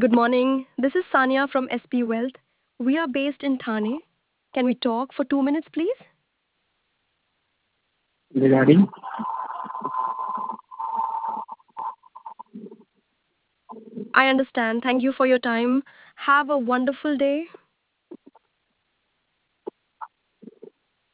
Good morning. This is Sanya from SP Wealth. We are based in Thane. Can we talk for 2 minutes, please? Regarding, I understand. Thank you for your time. Have a wonderful day.